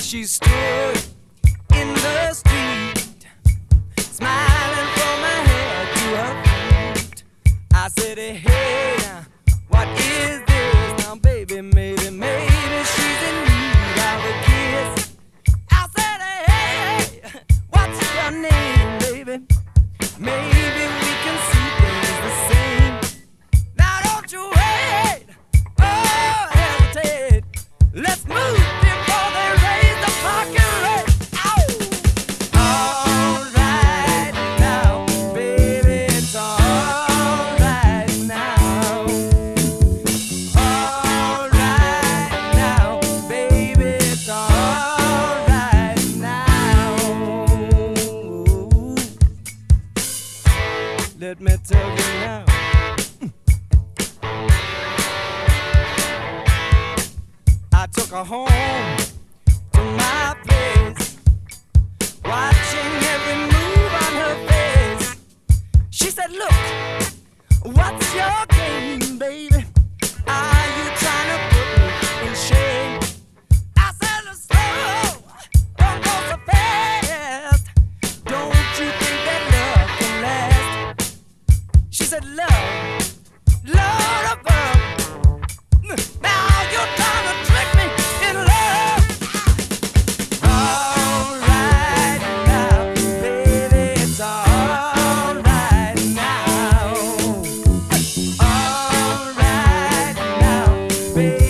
She stood in the street, smiling from her head to her feet. I said, hey, what is this? Now, baby, maybe she's in need of a kiss. I said, hey, what's your name, baby? Maybe we can see things the same. Now, don't you wait, oh, hesitate. Let's move before they raise the parking rate. All right now, baby, it's all right now. All right now, baby, it's all right now. Let me tell you now. I took her home to my place, watching every move on her face. She said, look, what's your game, baby? Are you trying to put me in shame? I said, slow, don't go so fast. Don't you think that love can last? She said, love, love above. Now you're trying to trick me in love. All right now, baby, it's all right now. All right now, baby.